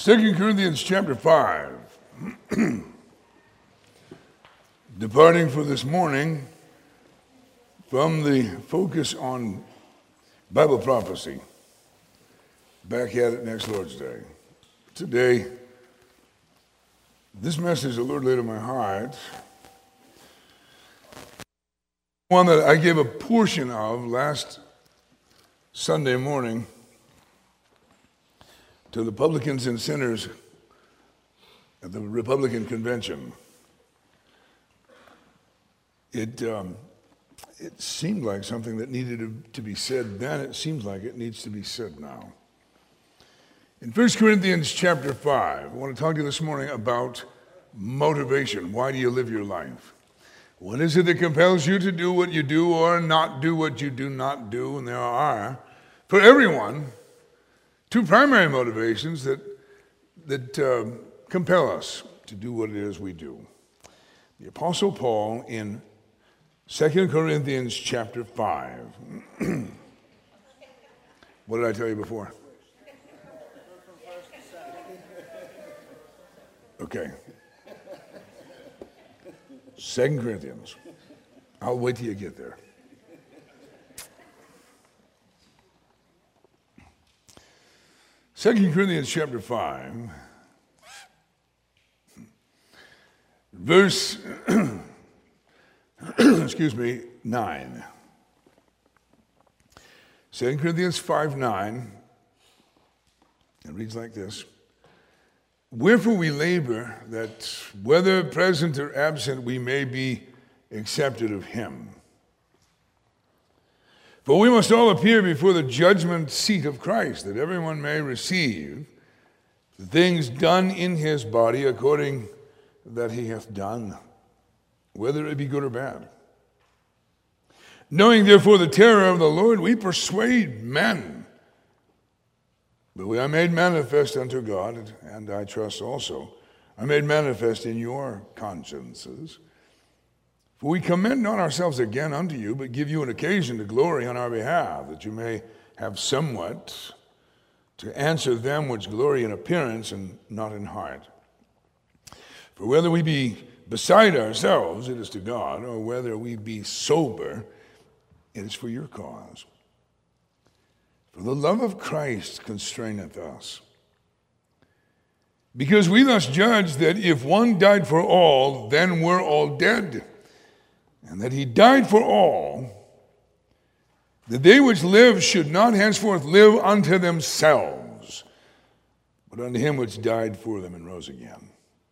2 Corinthians chapter 5. Departing for this morning from the focus on Bible prophecy. Back at it next Lord's Day. Today, this message the Lord laid on my heart, one that I gave a portion of last Sunday morning to the publicans and sinners at the Republican convention. It seemed like something that needed to be said then. It seems like it needs to be said now. In 1 Corinthians chapter 5, I want to talk to you this morning about motivation. Why do you live your life? What is it that compels you to do what you do or not do what you do not do? And there are, for everyone, two primary motivations that compel us to do what it is we do. The Apostle Paul in 2 Corinthians chapter 5. What did I tell you before? Okay. 2 Corinthians. I'll wait till you get there. Second Corinthians chapter 5, verse 9. 2 Corinthians 5:9, it reads like this. Wherefore we labor, that whether present or absent, we may be accepted of him. For we must all appear before the judgment seat of Christ, that everyone may receive the things done in his body according that he hath done, whether it be good or bad. Knowing therefore the terror of the Lord, we persuade men. But we are made manifest unto God, and I trust also are made manifest in your consciences. For we commend not ourselves again unto you, but give you an occasion to glory on our behalf, that you may have somewhat to answer them which glory in appearance and not in heart. For whether we be beside ourselves, it is to God, or whether we be sober, it is for your cause. For the love of Christ constraineth us. Because we thus judge that if one died for all, then we're all dead. And that he died for all, that they which live should not henceforth live unto themselves, but unto him which died for them and rose again.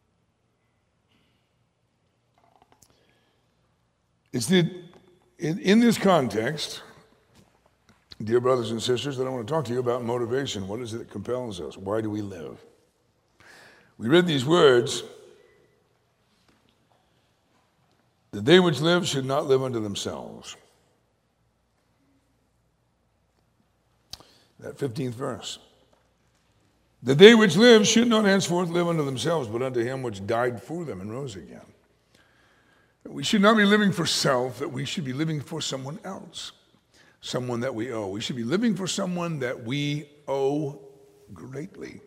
It's in this context, dear brothers and sisters, that I want to talk to you about motivation. What is it that compels us? Why do we live? We read these words, that they which live should not live unto themselves. That 15th verse. That they which live should not henceforth live unto themselves, but unto him which died for them and rose again. We should not be living for self, that we should be living for someone else, someone that we owe. We should be living for someone that we owe greatly.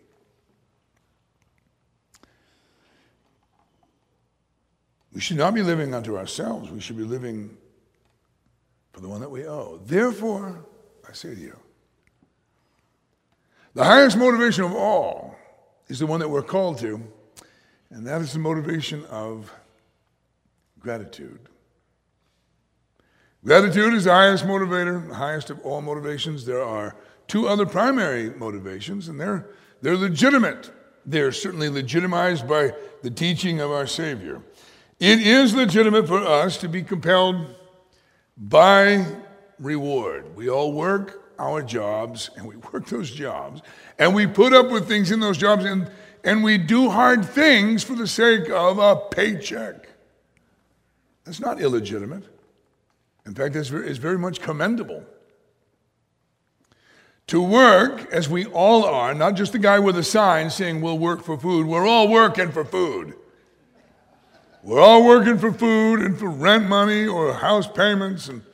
We should not be living unto ourselves. We should be living for the one that we owe. Therefore, I say to you, the highest motivation of all is the one that we're called to, and that is the motivation of gratitude. Gratitude is the highest motivator, the highest of all motivations. There are two other primary motivations, and they're legitimate. They're certainly legitimized by the teaching of our Savior. It is legitimate for us to be compelled by reward. We all work our jobs, and we work those jobs, and we put up with things in those jobs, and we do hard things for the sake of a paycheck. That's not illegitimate. In fact, it's very much commendable. To work, as we all are, not just the guy with a sign saying we'll work for food. We're all working for food. We're all working for food and for rent money or house payments. And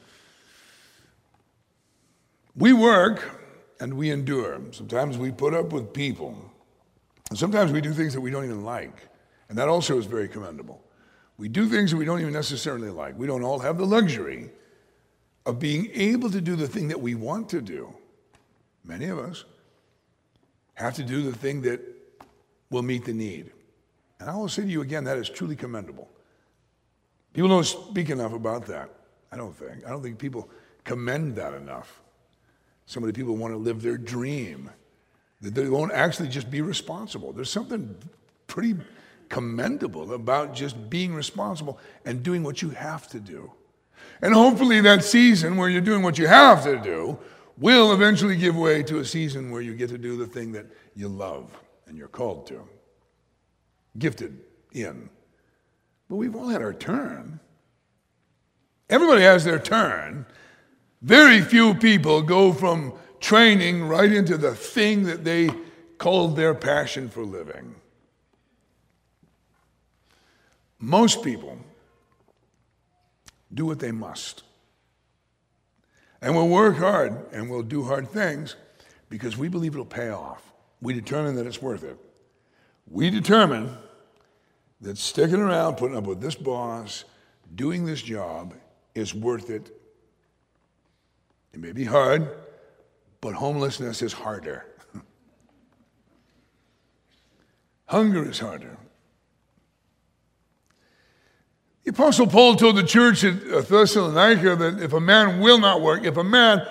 we work and we endure. Sometimes we put up with people And sometimes we do things that we don't even like, and that also is very commendable. We do things that we don't even necessarily like. We don't all have the luxury of being able to do the thing that we want to do. Many of us have to do the thing that will meet the need. And I will say to you again, that is truly commendable. People don't speak enough about that, I don't think. I don't think people commend that enough. So many people want to live their dream, that they won't actually just be responsible. There's something pretty commendable about just being responsible and doing what you have to do. And hopefully that season where you're doing what you have to do will eventually give way to a season where you get to do the thing that you love and you're called to, gifted in. But we've all had our turn. Everybody has their turn. Very few people go from training right into the thing that they called their passion for living. Most people do what they must. And we'll work hard and we'll do hard things because we believe it'll pay off. We determine that it's worth it. We determine that sticking around, putting up with this boss, doing this job is worth it. It may be hard, but homelessness is harder. Hunger is harder. The Apostle Paul told the church at Thessalonica that if a man will not work, there's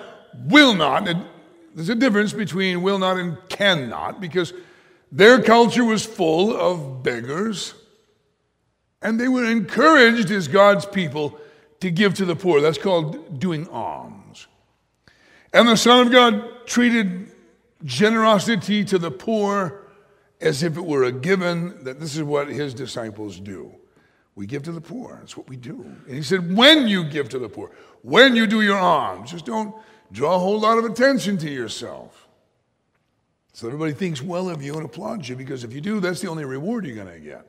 a difference between will not and cannot, because their culture was full of beggars, and they were encouraged as God's people to give to the poor. That's called doing alms. And the Son of God treated generosity to the poor as if it were a given, that this is what his disciples do. We give to the poor. That's what we do. And he said, when you give to the poor, when you do your alms, just don't draw a whole lot of attention to yourself. So everybody thinks well of you and applauds you, because if you do, that's the only reward you're going to get.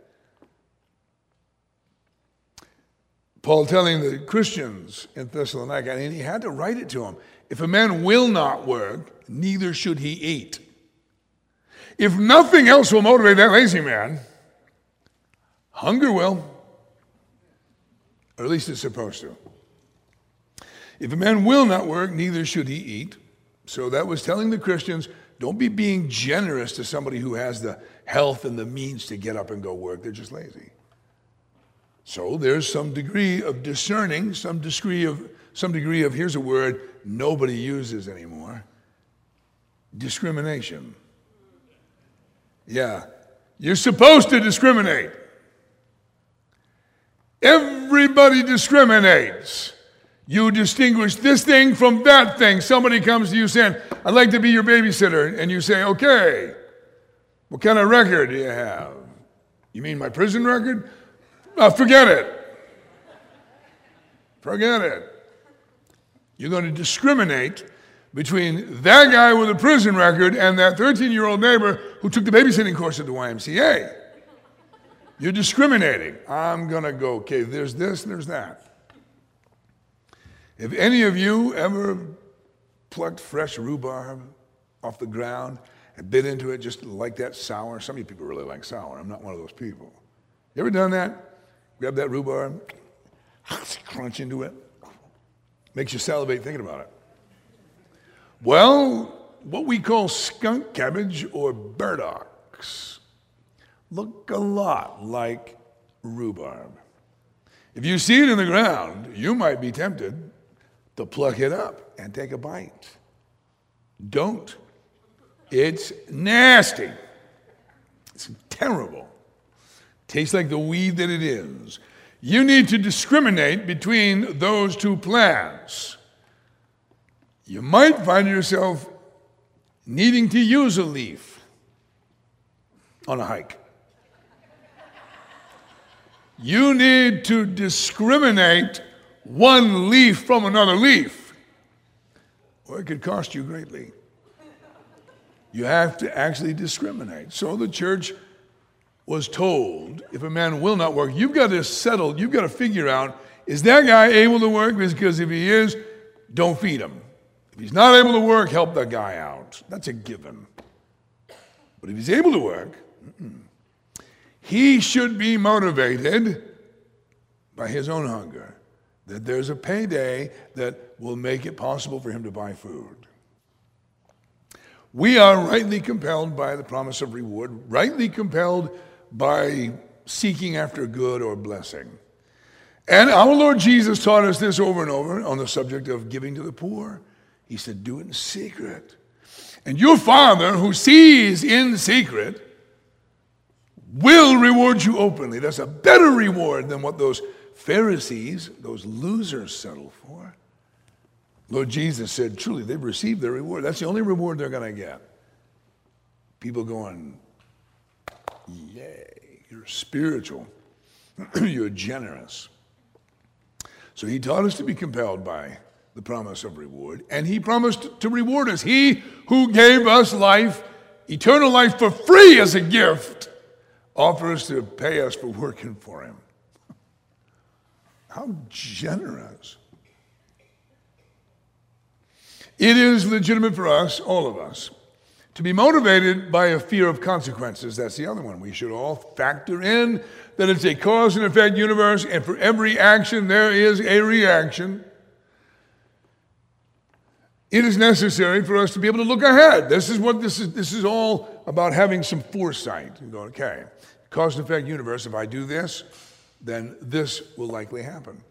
Paul telling the Christians in Thessalonica, and he had to write it to them, if a man will not work, neither should he eat. If nothing else will motivate that lazy man, hunger will. Or at least it's supposed to. If a man will not work, neither should he eat. So that was telling the Christians, don't be being generous to somebody who has the health and the means to get up and go work. They're just lazy. So there's some degree of discerning, some degree of, here's a word nobody uses anymore, discrimination. Yeah, you're supposed to discriminate. Everybody discriminates. You distinguish this thing from that thing. Somebody comes to you saying, I'd like to be your babysitter. And you say, okay, what kind of record do you have? You mean my prison record? Forget it. Forget it. You're going to discriminate between that guy with a prison record and that 13-year-old neighbor who took the babysitting course at the YMCA. You're discriminating. I'm going to go, okay, there's this and there's that. If any of you ever plucked fresh rhubarb off the ground and bit into it just like that sour, some of you people really like sour. I'm not one of those people. You ever done that? Grab that rhubarb, crunch into it. Makes you salivate thinking about it. Well, what we call skunk cabbage or burdocks look a lot like rhubarb. If you see it in the ground, you might be tempted to pluck it up and take a bite. Don't. It's nasty. It's terrible. Tastes like the weed that it is. You need to discriminate between those two plants. You might find yourself needing to use a leaf on a hike. You need to discriminate one leaf from another leaf, or it could cost you greatly. You have to actually discriminate. So the church was told, if a man will not work, you've got to settle, you've got to figure out, is that guy able to work? Because if he is, don't feed him. If he's not able to work, help that guy out. That's a given. But if he's able to work, He should be motivated by his own hunger, that there's a payday that will make it possible for him to buy food. We are rightly compelled by the promise of reward, rightly compelled by seeking after good or blessing. And our Lord Jesus taught us this over and over on the subject of giving to the poor. He said, do it in secret. And your Father, who sees in secret, will reward you openly. That's a better reward than what those Pharisees, those losers, settle for. Lord Jesus said, truly, they've received their reward. That's the only reward they're going to get. People going, yay, you're spiritual. You're generous. So he taught us to be compelled by the promise of reward, and he promised to reward us. He who gave us life, eternal life for free as a gift, offers to pay us for working for him. How generous. It is legitimate for us, all of us, to be motivated by a fear of consequences. That's the other one. We should all factor in that it's a cause and effect universe, and for every action there is a reaction. It is necessary for us to be able to look ahead. This is all about having some foresight. You go, okay, cause and effect universe, if I do this, then this will likely happen.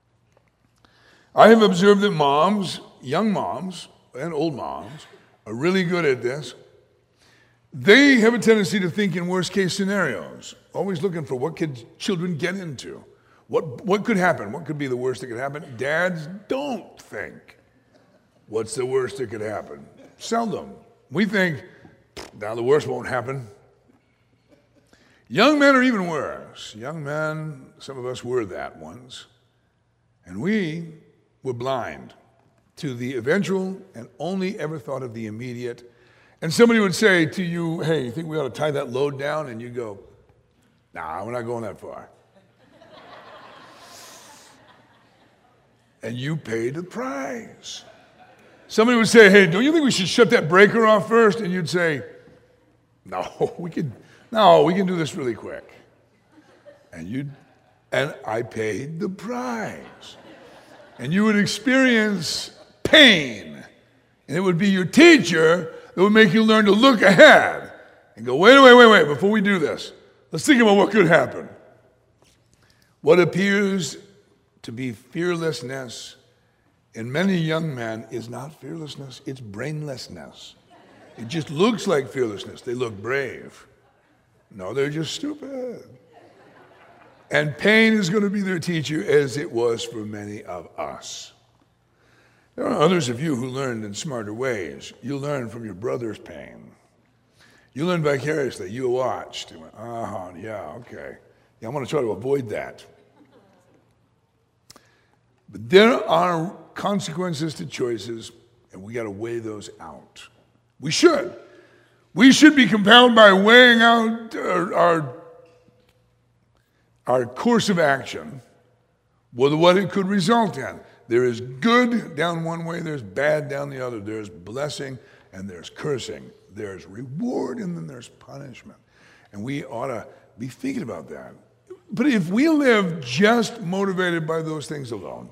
I have observed that moms, young moms and old moms, are really good at this. They have a tendency to think in worst case scenarios, always looking for what could children get into. What could happen? What could be the worst that could happen? Dads don't think, what's the worst that could happen? Seldom. We think, now the worst won't happen. Young men are even worse. Young men, some of us were that once. And we were blind to the eventual and only ever thought of the immediate. And somebody would say to you, hey, you think we ought to tie that load down? And you go, nah, we're not going that far. And you paid the price. Somebody would say, hey, don't you think we should shut that breaker off first? And you'd say, no, we can do this really quick. And I paid the price. And you would experience pain. And it would be your teacher that would make you learn to look ahead and go, wait, before we do this, let's think about what could happen. What appears to be fearlessness in many young men is not fearlessness, it's brainlessness. It just looks like fearlessness. They look brave. No, they're just stupid. And pain is going to be their teacher, as it was for many of us. There are others of you who learned in smarter ways. You learned from your brother's pain. You learned vicariously. You watched. You went, yeah, okay. Yeah, I'm going to try to avoid that. But there are consequences to choices, and we got to weigh those out. We should. We should be compelled by weighing out our course of action with what it could result in. There is good down one way, there's bad down the other. There's blessing and there's cursing. There's reward and then there's punishment. And we ought to be thinking about that. But if we live just motivated by those things alone,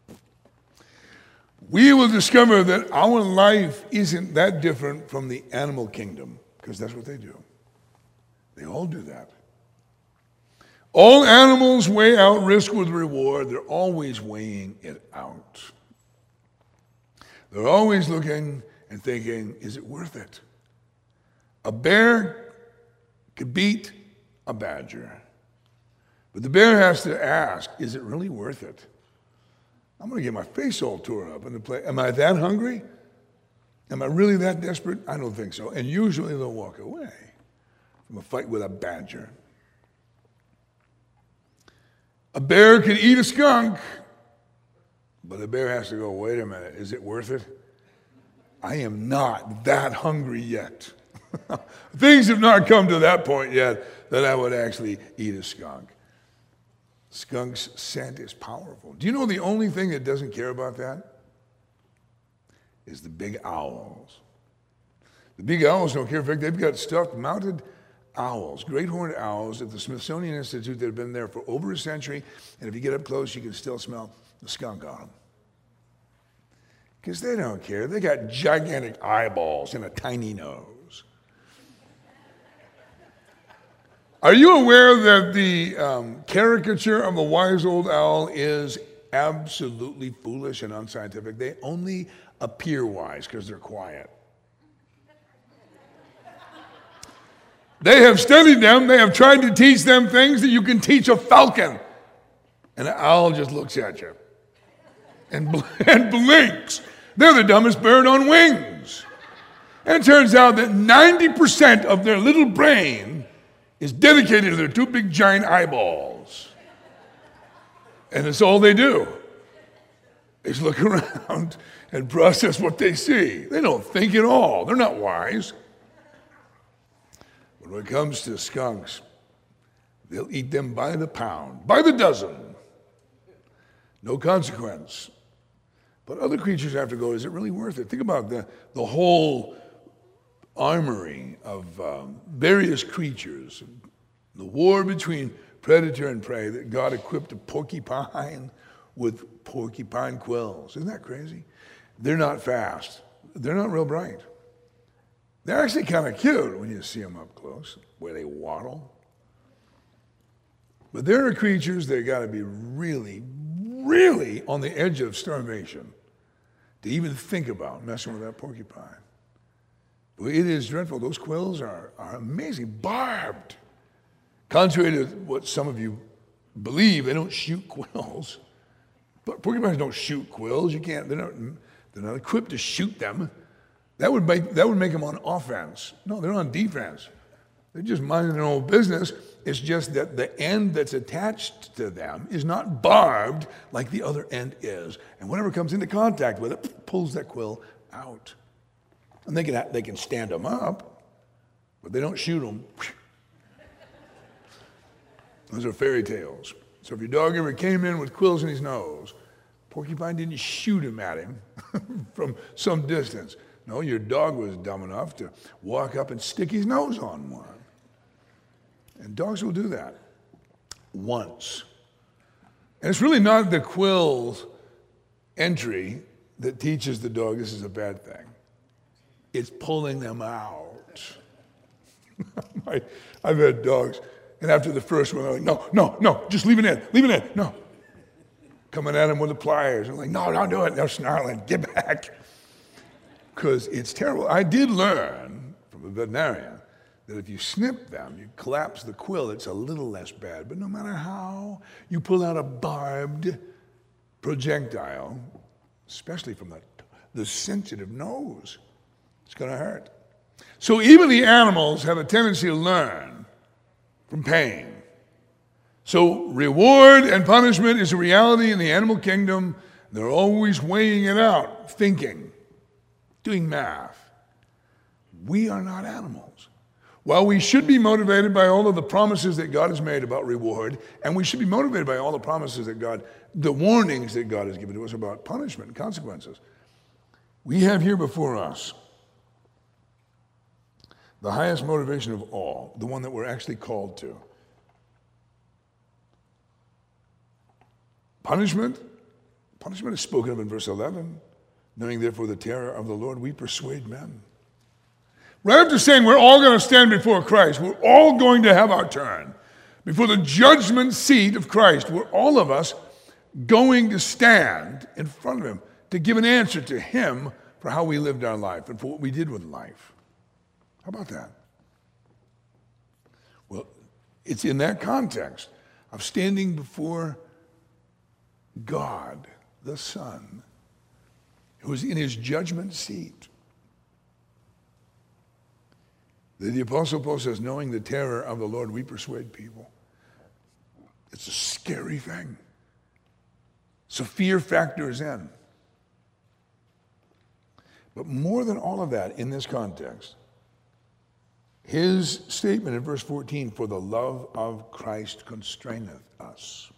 we will discover that our life isn't that different from the animal kingdom, because that's what they do. They all do that. All animals weigh out risk with reward. They're always weighing it out. They're always looking and thinking, is it worth it? A bear could beat a badger. But the bear has to ask, is it really worth it? I'm going to get my face all tore up in the play. Am I that hungry? Am I really that desperate? I don't think so. And usually they'll walk away from a fight with a badger. A bear could eat a skunk, but the bear has to go, wait a minute, is it worth it? I am not that hungry yet. Things have not come to that point yet that I would actually eat a skunk. Skunk's scent is powerful. Do you know the only thing that doesn't care about that is the big owls? The big owls don't care. In fact, they've got stuff mounted owls, great horned owls at the Smithsonian Institute that have been there for over a century, and if you get up close, you can still smell the skunk on them. Because they don't care. They got gigantic eyeballs and a tiny nose. Are you aware that the caricature of the wise old owl is absolutely foolish and unscientific? They only appear wise because they're quiet. They have studied them. They have tried to teach them things that you can teach a falcon. And an owl just looks at you and blinks. They're the dumbest bird on wings. And it turns out that 90% of their little brain is dedicated to their two big giant eyeballs. And it's all they do is look around and process what they see. They don't think at all. They're not wise. But when it comes to skunks, they'll eat them by the pound, by the dozen. No consequence. But other creatures have to go, is it really worth it? Think about the whole armory of various creatures, the war between predator and prey that God equipped a porcupine with porcupine quills. Isn't that crazy? They're not fast. They're not real bright. They're actually kind of cute when you see them up close, where they waddle. But there are creatures that got to be really, really on the edge of starvation to even think about messing with that porcupine. Well, it is dreadful. Those quills are amazing, barbed. Contrary to what some of you believe, they don't shoot quills. But porcupines don't shoot quills. You can't. They're not equipped to shoot them. That would make them on offense. No, they're on defense. They're just minding their own business. It's just that the end that's attached to them is not barbed like the other end is. And whatever comes into contact with it pulls that quill out. And they can stand them up, but they don't shoot them. Those are fairy tales. So if your dog ever came in with quills in his nose, porcupine didn't shoot him at him from some distance. No, your dog was dumb enough to walk up and stick his nose on one. And dogs will do that once. And it's really not the quill's entry that teaches the dog this is a bad thing. It's pulling them out. I've had dogs, and after the first one, they're like, no, just leave it in, no. Coming at them with the pliers. I'm like, no, don't do it. They're snarling, get back. Because it's terrible. I did learn from a veterinarian that if you snip them, you collapse the quill, it's a little less bad. But no matter how you pull out a barbed projectile, especially from the sensitive nose, it's going to hurt. So even the animals have a tendency to learn from pain. So reward and punishment is a reality in the animal kingdom. They're always weighing it out, thinking, doing math. We are not animals. While we should be motivated by all of the promises that God has made about reward, and we should be motivated by all the promises that the warnings that God has given to us about punishment and consequences, we have here before us the highest motivation of all, the one that we're actually called to. Punishment is spoken of in verse 11. Knowing therefore the terror of the Lord, we persuade men. Right after saying we're all going to stand before Christ, we're all going to have our turn before the judgment seat of Christ, we're all of us going to stand in front of him to give an answer to him for how we lived our life and for what we did with life. How about that? Well, it's in that context of standing before God, the Son, who is in his judgment seat, the Apostle Paul says, knowing the terror of the Lord, we persuade people. It's a scary thing. So fear factors in. But more than all of that, in this context, his statement in verse 14, for the love of Christ constraineth us.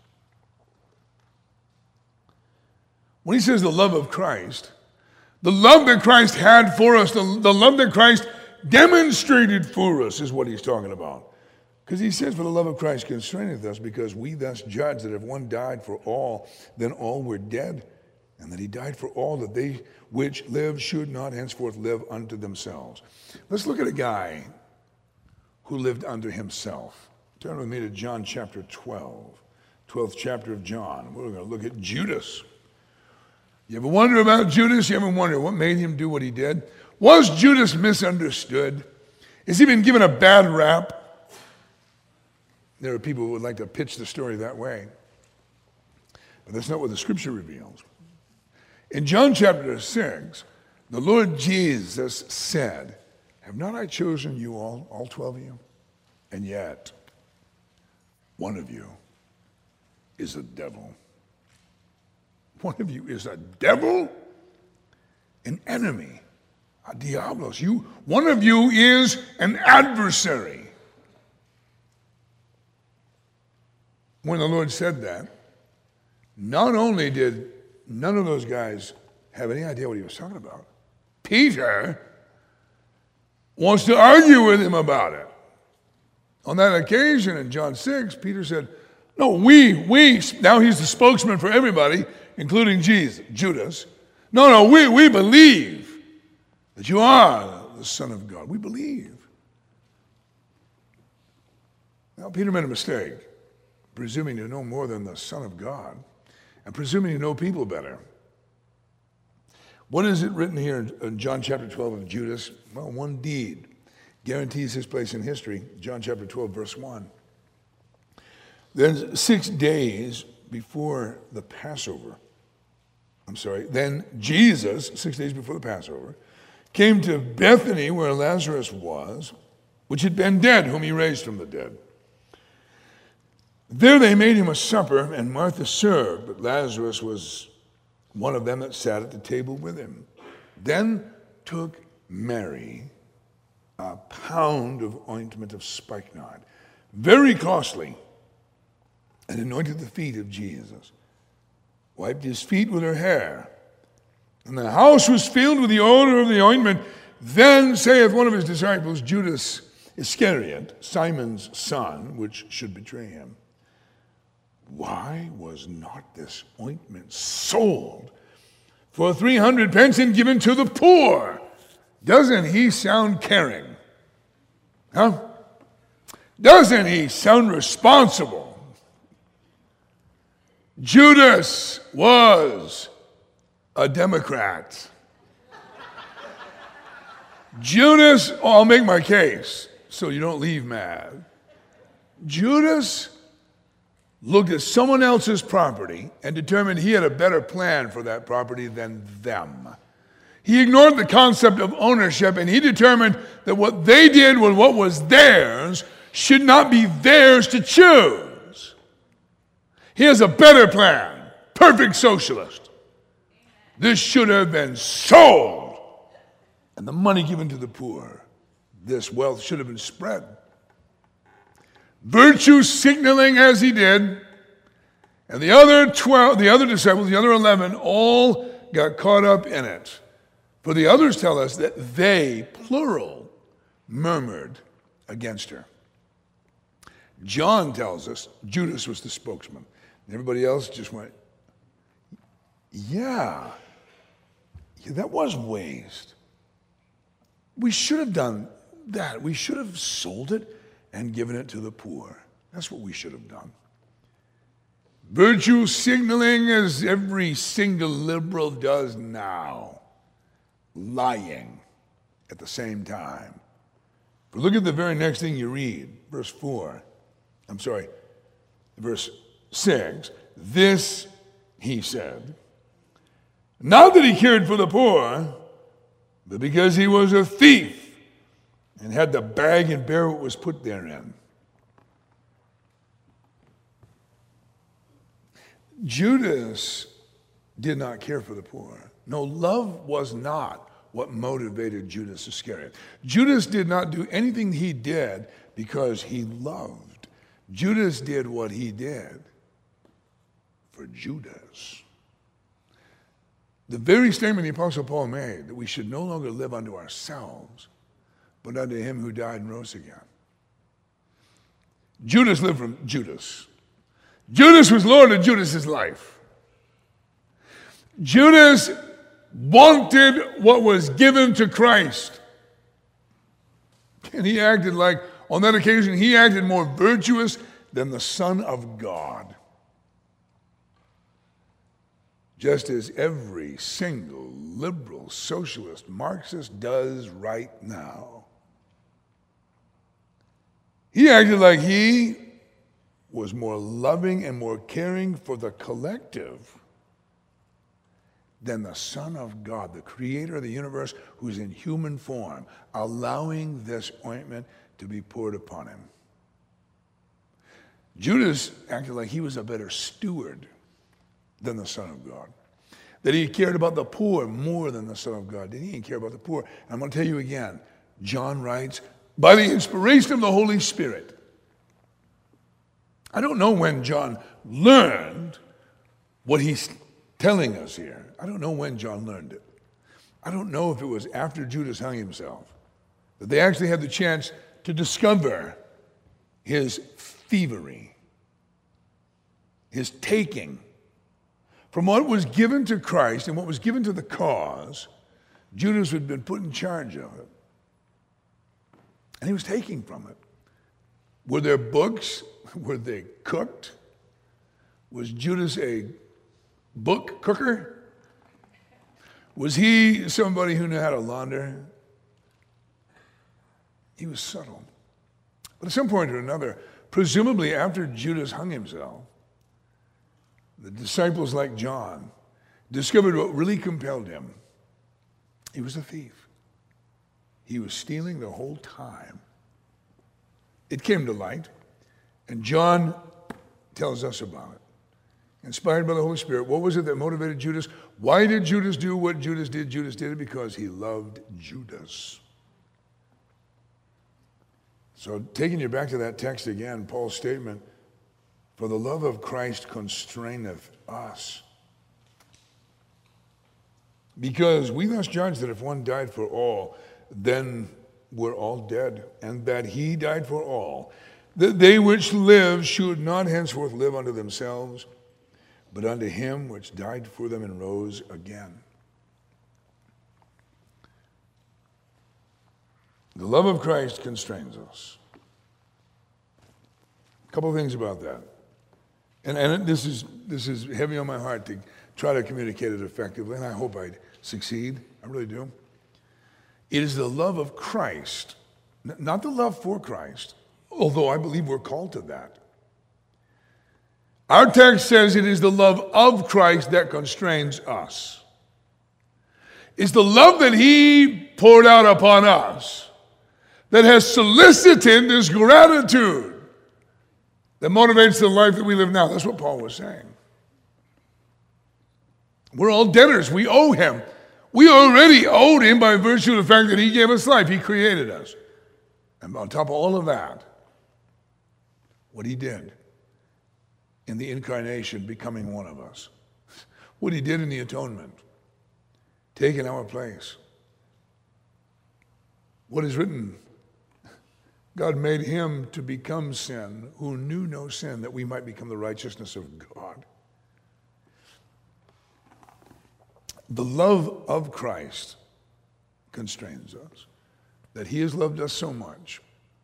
When he says the love of Christ, the love that Christ had for us, the love that Christ demonstrated for us is what he's talking about. Because he says, for the love of Christ constraineth us, because we thus judge that if one died for all, then all were dead, and that he died for all, that they which live should not henceforth live unto themselves. Let's look at a guy who lived unto himself. Turn with me to John chapter 12, 12th chapter of John. We're going to look at Judas. You ever wonder about Judas? You ever wonder what made him do what he did? Was Judas misunderstood? Has he been given a bad rap? There are people who would like to pitch the story that way. But that's not what the scripture reveals. In John chapter 6, the Lord Jesus said, have not I chosen you all 12 of you? And yet, one of you is a devil. One of you is a devil, an enemy, a diablos. One of you is an adversary. When the Lord said that, not only did none of those guys have any idea what he was talking about, Peter wants to argue with him about it. On that occasion in John 6, Peter said, no, we, now he's the spokesman for everybody, including Judas. No, we believe that you are the Son of God. We believe. Now, Peter made a mistake, presuming to know more than the Son of God, and presuming to know people better. What is it written here in John chapter 12 of Judas? Well, one deed guarantees his place in history. John chapter 12, verse 1. Then 6 days before the Passover, then Jesus, 6 days before the Passover, came to Bethany where Lazarus was, which had been dead, whom he raised from the dead. There they made him a supper, and Martha served, but Lazarus was one of them that sat at the table with him. Then took Mary a pound of ointment of spikenard, very costly, and anointed the feet of Jesus, wiped his feet with her hair. And the house was filled with the odor of the ointment. Then saith one of his disciples, Judas Iscariot, Simon's son, which should betray him, why was not this ointment sold for 300 pence and given to the poor? Doesn't he sound caring? Huh? Doesn't he sound responsible? Judas was a Democrat. Judas, I'll make my case so you don't leave mad. Judas looked at someone else's property and determined he had a better plan for that property than them. He ignored the concept of ownership, and he determined that what they did with what was theirs should not be theirs to choose. He has a better plan. Perfect socialist. This should have been sold, and the money given to the poor. This wealth should have been spread. Virtue signaling as he did, and the other disciples, the other 11, all got caught up in it. For the others tell us that they, plural, murmured against her. John tells us Judas was the spokesman. And everybody else just went, yeah, that was waste. We should have done that. We should have sold it and given it to the poor. That's what we should have done. Virtue signaling as every single liberal does now. Lying at the same time. But look at the very next thing you read, verse 6. This he said, not that he cared for the poor, but because he was a thief and had to bag and bear what was put therein. Judas did not care for the poor. No, love was not what motivated Judas Iscariot. Judas did not do anything he did because he loved. Judas did what he did for Judas. The very statement the Apostle Paul made, that we should no longer live unto ourselves, but unto him who died and rose again. Judas lived from Judas. Judas was Lord of Judas's life. Judas wanted what was given to Christ. And he acted like, on that occasion, he acted more virtuous than the Son of God. Just as every single liberal, socialist, Marxist does right now. He acted like he was more loving and more caring for the collective than the Son of God, the creator of the universe, who's in human form, allowing this ointment to be poured upon him. Judas acted like he was a better steward than the Son of God, that he cared about the poor more than the Son of God. He didn't care about the poor. And I'm going to tell you again, John writes, by the inspiration of the Holy Spirit. I don't know when John learned what he's telling us here. I don't know when John learned it. I don't know if it was after Judas hung himself that they actually had the chance to discover his thievery, his taking. From what was given to Christ and what was given to the cause, Judas had been put in charge of it. And he was taking from it. Were there books? Were they cooked? Was Judas a book cooker? Was he somebody who knew how to launder? He was subtle. But at some point or another, presumably after Judas hung himself, the disciples like John discovered what really compelled him. He was a thief. He was stealing the whole time. It came to light, and John tells us about it. Inspired by the Holy Spirit, what was it that motivated Judas? Why did Judas do what Judas did? Judas did it because he loved Judas. So taking you back to that text again, Paul's statement, for the love of Christ constraineth us. Because we thus judge that if one died for all, then we're all dead, and that he died for all, that they which live should not henceforth live unto themselves, but unto him which died for them and rose again. The love of Christ constrains us. A couple of things about that. And this is heavy on my heart to try to communicate it effectively, and I hope I succeed. I really do. It is the love of Christ, not the love for Christ, although I believe we're called to that. Our text says it is the love of Christ that constrains us. It's the love that he poured out upon us that has solicited this gratitude that motivates the life that we live now. That's what Paul was saying. We're all debtors. We owe him. We already owed him by virtue of the fact that he gave us life. He created us. And on top of all of that, what he did in the incarnation, becoming one of us. What he did in the atonement, taking our place. What is written, God made him to become sin who knew no sin, that we might become the righteousness of God. The love of Christ constrains us, that he has loved us so much.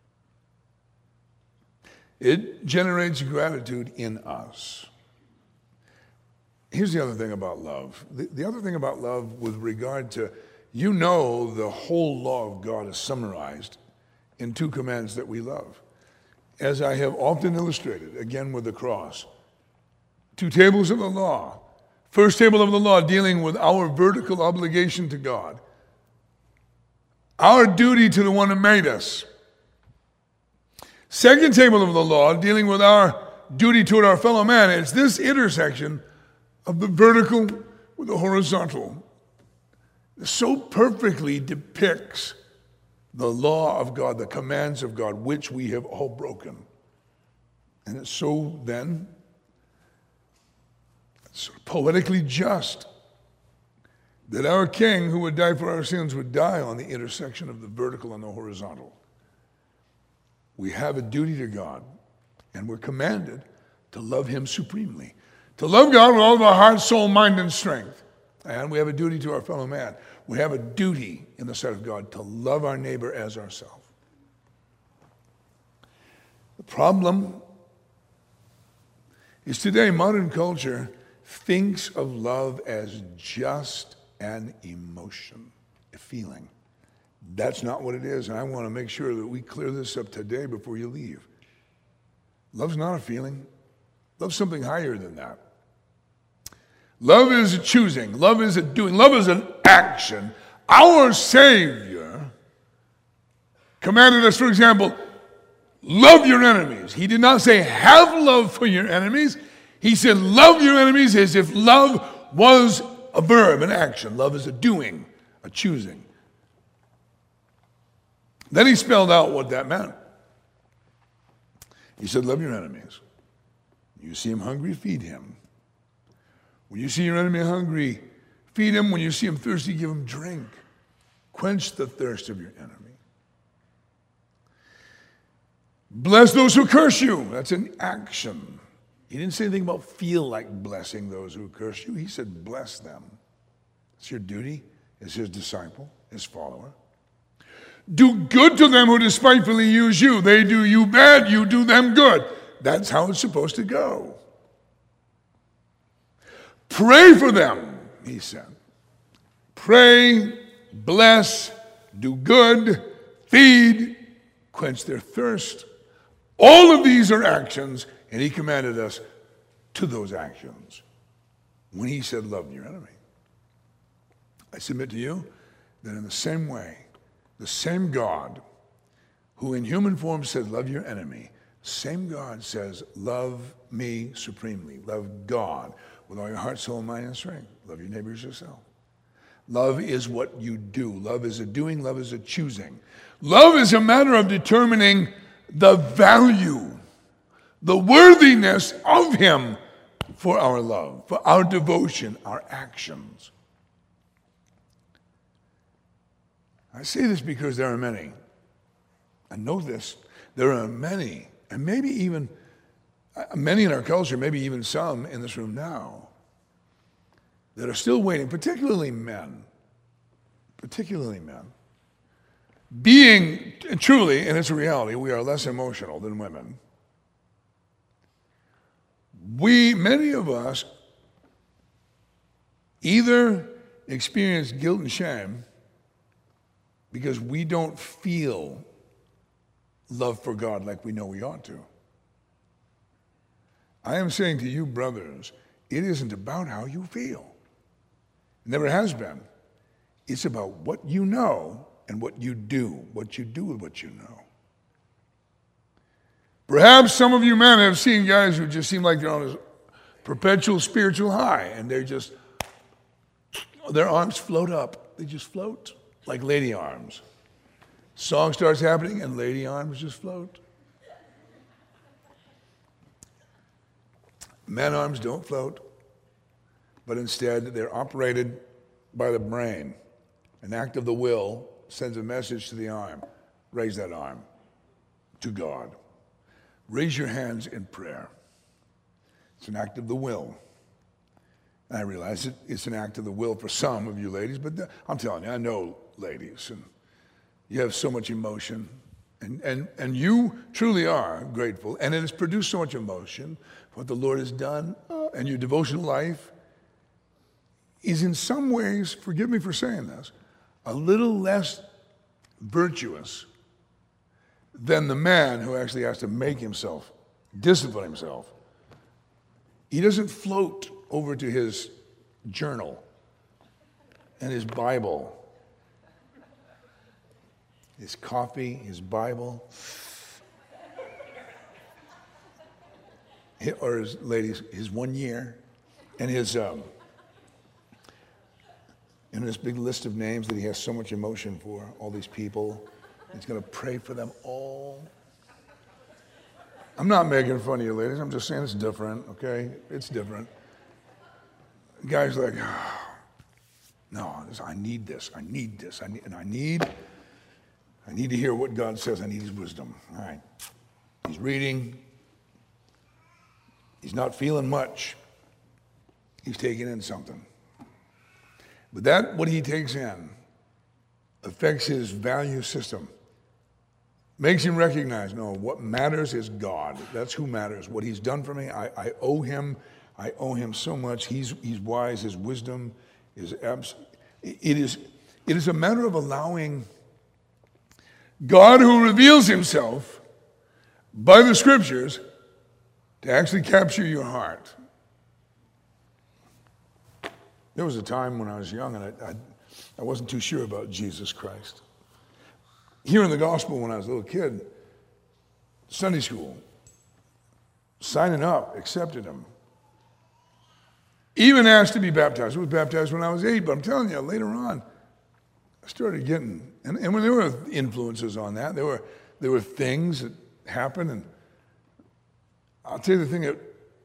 It generates gratitude in us. Here's the other thing about love. The other thing about love with regard to, the whole law of God is summarized in 2 commands that we love. As I have often illustrated, again with the cross, 2 tables of the law. First table of the law dealing with our vertical obligation to God. Our duty to the one who made us. Second table of the law dealing with our duty toward our fellow man. It's this intersection of the vertical with the horizontal that so perfectly depicts the law of God, the commands of God, which we have all broken. And it's so then sort of poetically just that our King who would die for our sins would die on the intersection of the vertical and the horizontal. We have a duty to God, and we're commanded to love him supremely. To love God with all of our heart, soul, mind, and strength. And we have a duty to our fellow man. We have a duty in the sight of God to love our neighbor as ourselves. The problem is today modern culture thinks of love as just an emotion, a feeling. That's not what it is, and I want to make sure that we clear this up today before you leave. Love's not a feeling. Love's something higher than that. Love is a choosing. Love is a doing. Love is an action. Our Savior commanded us, for example, love your enemies. He did not say have love for your enemies. He said love your enemies as if love was a verb, an action. Love is a doing, a choosing. Then he spelled out what that meant. He said, love your enemies. You see him hungry, feed him. When you see your enemy hungry, feed him. When you see him thirsty, give him drink. Quench the thirst of your enemy. Bless those who curse you. That's an action. He didn't say anything about feel like blessing those who curse you. He said bless them. It's your duty as his disciple, his follower. Do good to them who despitefully use you. They do you bad, you do them good. That's how it's supposed to go. Pray for them, he said. Pray, bless, do good, feed, quench their thirst. All of these are actions, and he commanded us to those actions when he said, love your enemy. I submit to you that in the same way, the same God who in human form said, love your enemy, same God says, love me supremely. Love God with all your heart, soul, mind, and strength. Love your neighbor as yourself. Love is what you do. Love is a doing. Love is a choosing. Love is a matter of determining the value, the worthiness of him for our love, for our devotion, our actions. I say this because there are many. I know this. There are many, and maybe even many in our culture, maybe even some in this room now, that are still waiting, particularly men, being truly, and it's a reality, we are less emotional than women. Many of us either experience guilt and shame because we don't feel love for God like we know we ought to. I am saying to you, brothers, it isn't about how you feel. It never has been. It's about what you know and what you do with what you know. Perhaps some of you men have seen guys who just seem like they're on a perpetual spiritual high, and their arms float up. They just float like lady arms. Song starts happening, and lady arms just float. Men arms don't float, but instead they're operated by the brain. An act of the will sends a message to the arm. Raise that arm to God. Raise your hands in prayer. It's an act of the will. And I realize it's an act of the will for some of you ladies, but I'm telling you, I know ladies, and you have so much emotion, and you truly are grateful, and it has produced so much emotion for what the Lord has done, and your devotional life is in some ways, forgive me for saying this, a little less virtuous than the man who actually has to make himself, discipline himself. He doesn't float over to his journal and his Bible, his coffee, his Bible, or his ladies, his 1 year, and his this big list of names that he has so much emotion for, all these people. He's going to pray for them all. I'm not making fun of you ladies. I'm just saying it's different, okay? It's different. Guys like, oh, no, I need this. I need to hear what God says. I need his wisdom. All right. He's reading. He's not feeling much. He's taking in something. But what he takes in, affects his value system. Makes him recognize, no, what matters is God. That's who matters. What he's done for me, I owe him. I owe him so much. He's wise. His wisdom is it is a matter of allowing God, who reveals himself by the scriptures, to actually capture your heart. There was a time when I was young and I wasn't too sure about Jesus Christ. Hearing the gospel when I was a little kid, Sunday school, signing up, accepted him. Even asked to be baptized. I was baptized when I was 8, but I'm telling you, later on, I started getting, and when there were influences on that, there were things that happened, and I'll tell you the thing that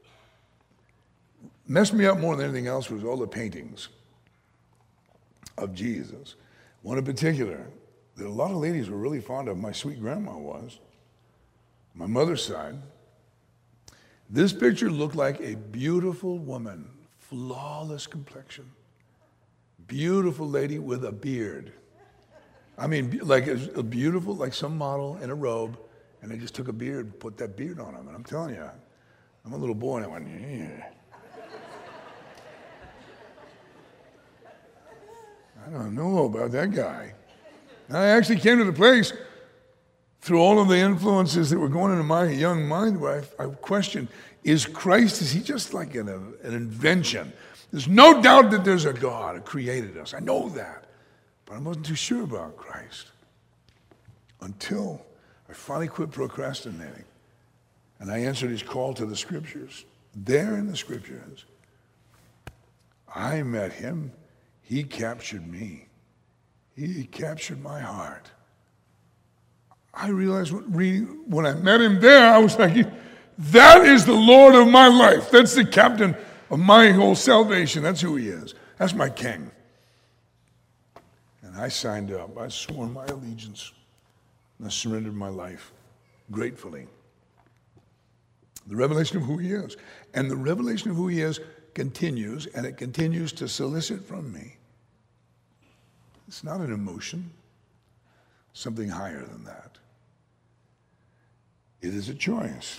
messed me up more than anything else was all the paintings of Jesus. One in particular that a lot of ladies were really fond of, my sweet grandma was, my mother's side. This picture looked like a beautiful woman, flawless complexion, beautiful lady with a beard. I mean, like a beautiful, like some model in a robe, and they just took a beard, put that beard on him. And I'm telling you, I'm a little boy, and I went, yeah. I don't know about that guy. And I actually came to the place through all of the influences that were going into my young mind where I questioned, is he just like an invention? There's no doubt that there's a God who created us. I know that. But I wasn't too sure about Christ until I finally quit procrastinating. And I answered his call to the scriptures. There in the scriptures, I met him. He captured me. He captured my heart. I realized when I met him there, I was like, that is the Lord of my life. That's the captain of my whole salvation. That's who he is. That's my king. And I signed up. I swore my allegiance. And I surrendered my life gratefully. The revelation of who he is. And the revelation of who he is continues, and it continues to solicit from me. It's not an emotion, something higher than that. It is a choice.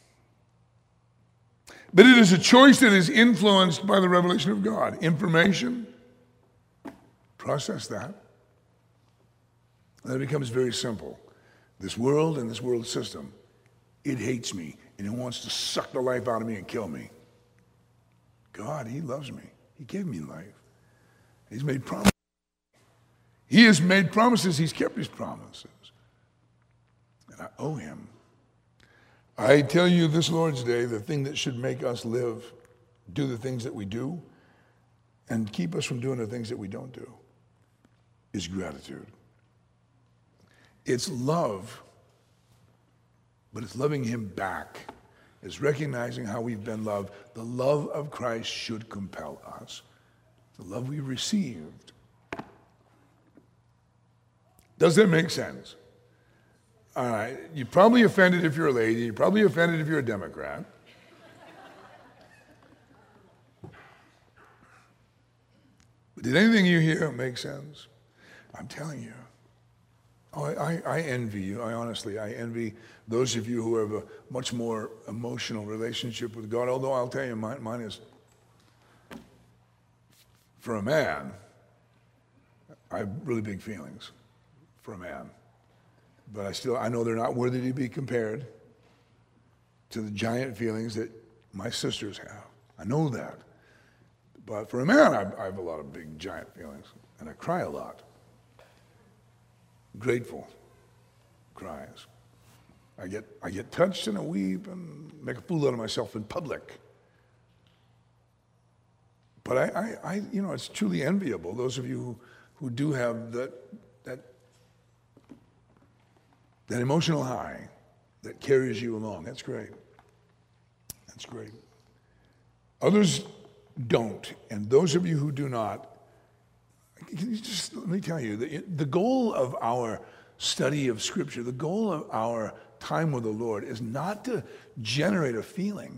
But it is a choice that is influenced by the revelation of God. Information, process that. And then it becomes very simple. This world and this world system, it hates me, and it wants to suck the life out of me and kill me. God, he loves me. He gave me life. He's made promises. He has made promises. He's kept his promises. And I owe him. I tell you this Lord's Day, the thing that should make us live, do the things that we do, and keep us from doing the things that we don't do, is gratitude. It's love, but it's loving him back. It's recognizing how we've been loved. The love of Christ should compel us. The love we received. Does that make sense? All right, you're probably offended if you're a lady. You're probably offended if you're a Democrat. But did anything you hear make sense? I'm telling you. Oh, I envy you. I envy those of you who have a much more emotional relationship with God, although I'll tell you, mine is, for a man, I have really big feelings for a man. But I know they're not worthy to be compared to the giant feelings that my sisters have. I know that. But for a man, I have a lot of big, giant feelings, and I cry a lot. Grateful cries. I get touched and I weep and make a fool out of myself in public. But I it's truly enviable, those of you who do have that emotional high that carries you along. That's great. That's great. Others don't, and those of you who do not, let me tell you, the goal of our study of Scripture, the goal of our time with the Lord is not to generate a feeling,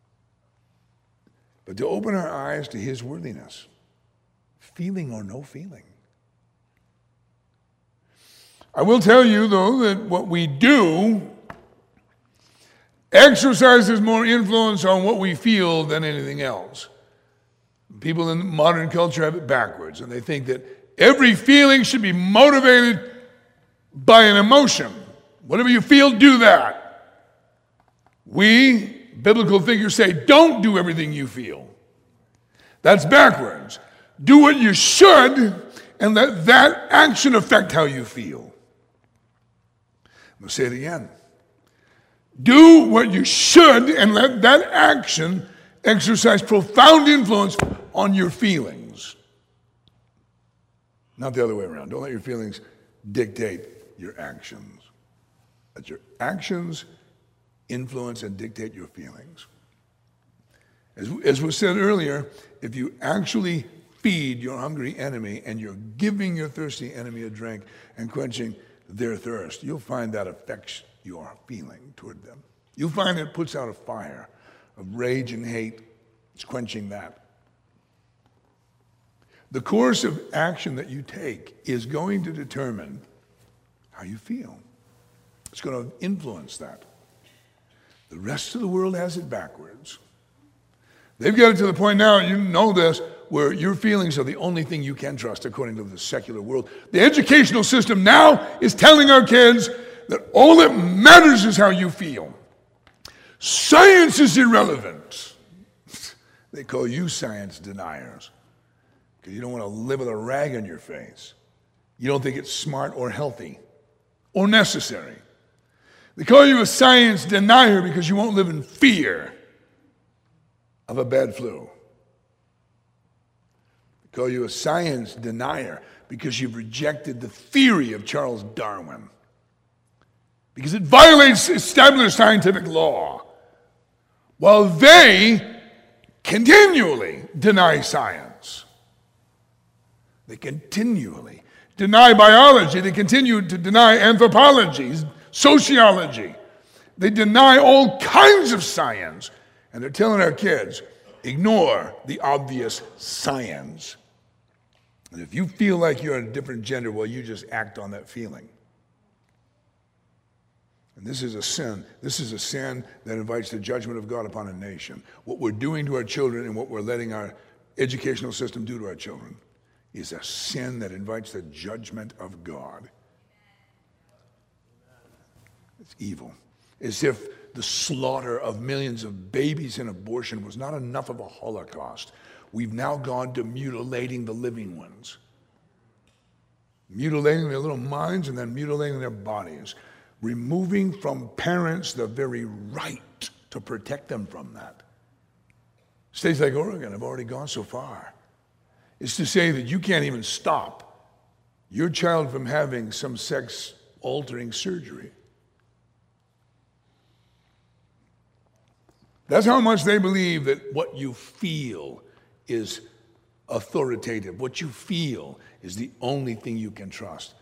but to open our eyes to His worthiness, feeling or no feeling. I will tell you, though, that what we do exercises more influence on what we feel than anything else. People in modern culture have it backwards, and they think that every feeling should be motivated by an emotion. Whatever you feel, do that. We, biblical figures, say, don't do everything you feel. That's backwards. Do what you should, and let that action affect how you feel. I'm going to say it again. Do what you should, and let that action exercise profound influence on your feelings. Not the other way around. Don't let your feelings dictate your actions. Let your actions influence and dictate your feelings. As was said earlier, if you actually feed your hungry enemy and you're giving your thirsty enemy a drink and quenching their thirst, you'll find that affects your feeling toward them. You'll find it puts out a fire of rage and hate. It's quenching that. The course of action that you take is going to determine how you feel. It's going to influence that. The rest of the world has it backwards. They've got it to the point now, you know this, where your feelings are the only thing you can trust according to the secular world. The educational system now is telling our kids that all that matters is how you feel. Science is irrelevant. They call you science deniers because you don't want to live with a rag on your face. You don't think it's smart or healthy or necessary. They call you a science denier because you won't live in fear of a bad flu. They call you a science denier because you've rejected the theory of Charles Darwin, because it violates established scientific law, while they continually deny science. They continually deny biology. They continue to deny anthropology, sociology. They deny all kinds of science. And they're telling our kids, ignore the obvious science. And if you feel like you're a different gender, well, you just act on that feeling. And this is a sin. This is a sin that invites the judgment of God upon a nation. What we're doing to our children and what we're letting our educational system do to our children is a sin that invites the judgment of God. It's evil. As if the slaughter of millions of babies in abortion was not enough of a Holocaust. We've now gone to mutilating the living ones. Mutilating their little minds and then mutilating their bodies. Removing from parents the very right to protect them from that. States like Oregon have already gone so far. It's to say that you can't even stop your child from having some sex-altering surgery. That's how much they believe that what you feel is authoritative. What you feel is the only thing you can trust.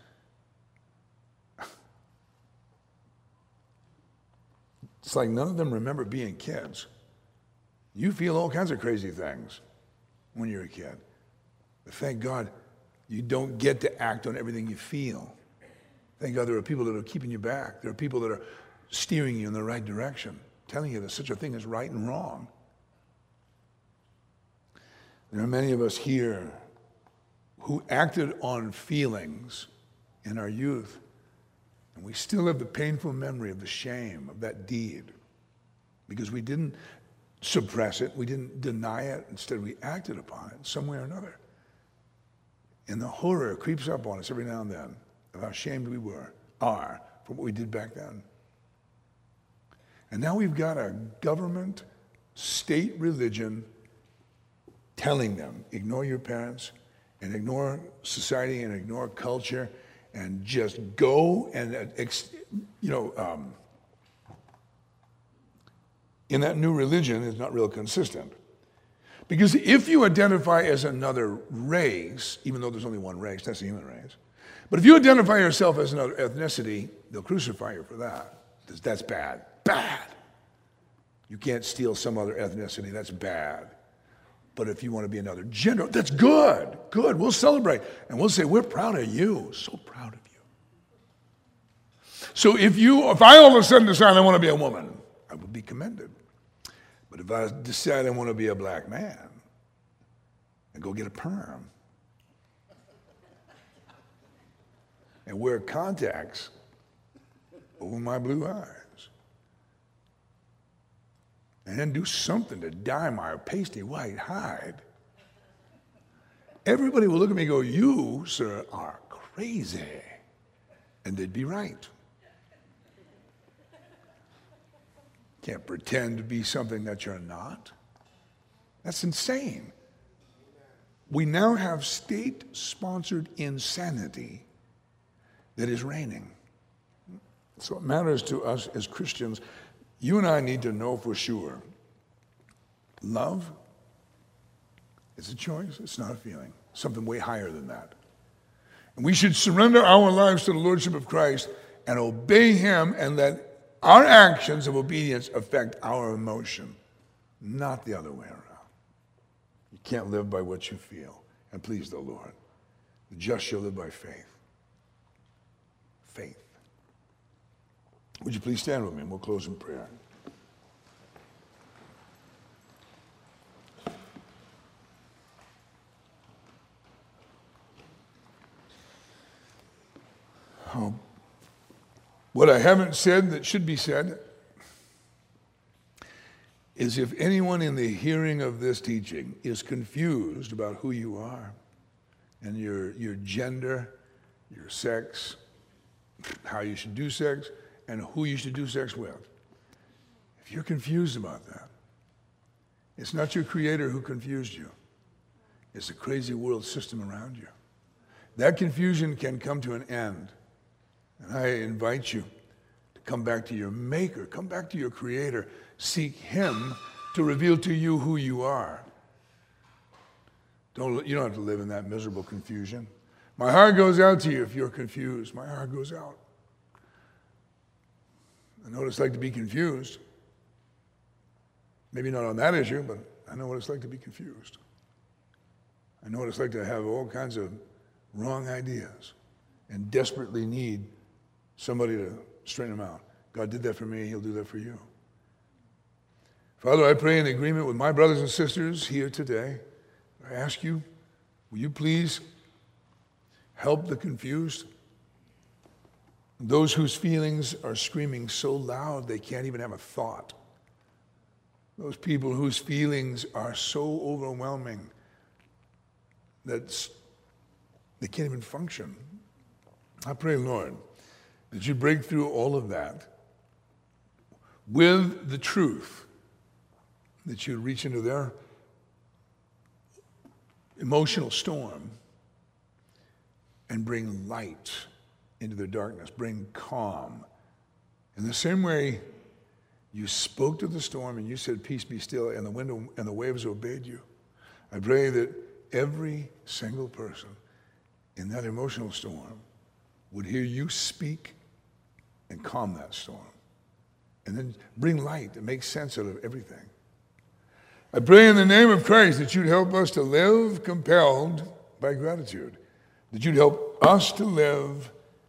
It's like none of them remember being kids. You feel all kinds of crazy things when you're a kid. But thank God you don't get to act on everything you feel. Thank God there are people that are keeping you back. There are people that are steering you in the right direction, telling you that such a thing is right and wrong. There are many of us here who acted on feelings in our youth, and we still have the painful memory of the shame of that deed because we didn't suppress it, we didn't deny it, instead we acted upon it some way or another. And the horror creeps up on us every now and then of how ashamed we are for what we did back then. And now we've got a government, state religion telling them, ignore your parents and ignore society and ignore culture and just go and, in that new religion is not real consistent. Because if you identify as another race, even though there's only one race, that's the human race, but if you identify yourself as another ethnicity, they'll crucify you for that. That's bad. Bad. You can't steal some other ethnicity. That's bad. But if you want to be another gender, that's good. Good. We'll celebrate. And we'll say, we're proud of you. So proud of you. So if I all of a sudden decide I want to be a woman, I will be commended. But if I decide I want to be a black man, and go get a perm, and wear contacts over my blue eyes, and then do something to dye my pasty white hide, everybody will look at me and go, you, sir, are crazy. And they'd be right. Can't pretend to be something that you're not. That's insane. We now have state-sponsored insanity that is reigning. So it matters to us as Christians. You and I need to know for sure. Love is a choice. It's not a feeling. Something way higher than that. And we should surrender our lives to the Lordship of Christ and obey him, and let our actions of obedience affect our emotion, not the other way around. You can't live by what you feel. And please the Lord, the just shall live by faith. Faith. Would you please stand with me and we'll close in prayer. Oh. What I haven't said that should be said is, if anyone in the hearing of this teaching is confused about who you are and your gender, your sex, how you should do sex, and who you should do sex with, if you're confused about that, it's not your Creator who confused you. It's the crazy world system around you. That confusion can come to an end. And I invite you to come back to your Maker, come back to your Creator, seek him to reveal to you who you are. You don't have to live in that miserable confusion. My heart goes out to you if you're confused. My heart goes out. I know what it's like to be confused. Maybe not on that issue, but I know what it's like to be confused. I know what it's like to have all kinds of wrong ideas and desperately need somebody to straighten them out. God did that for me, he'll do that for you. Father, I pray in agreement with my brothers and sisters here today. I ask you, will you please help the confused? Those whose feelings are screaming so loud they can't even have a thought. Those people whose feelings are so overwhelming that they can't even function. I pray, Lord, that you break through all of that with the truth, that you reach into their emotional storm and bring light into their darkness, bring calm. In the same way you spoke to the storm and you said, peace be still, and the wind and the waves obeyed you. I pray that every single person in that emotional storm would hear you speak and calm that storm. And then bring light that makes sense out of everything. I pray in the name of Christ that you'd help us to live compelled by gratitude. That you'd help us to live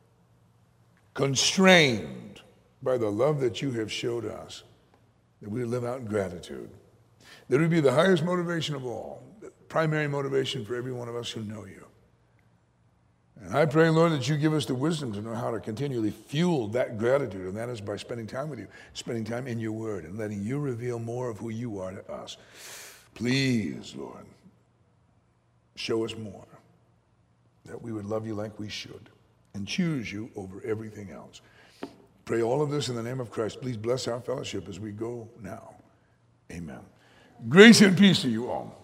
constrained by the love that you have showed us. That we would live out in gratitude. That would be the highest motivation of all. The primary motivation for every one of us who know you. And I pray, Lord, that you give us the wisdom to know how to continually fuel that gratitude, and that is by spending time with you, spending time in your word, and letting you reveal more of who you are to us. Please, Lord, show us more, that we would love you like we should, and choose you over everything else. Pray all of this in the name of Christ. Please bless our fellowship as we go now. Amen. Grace and peace to you all.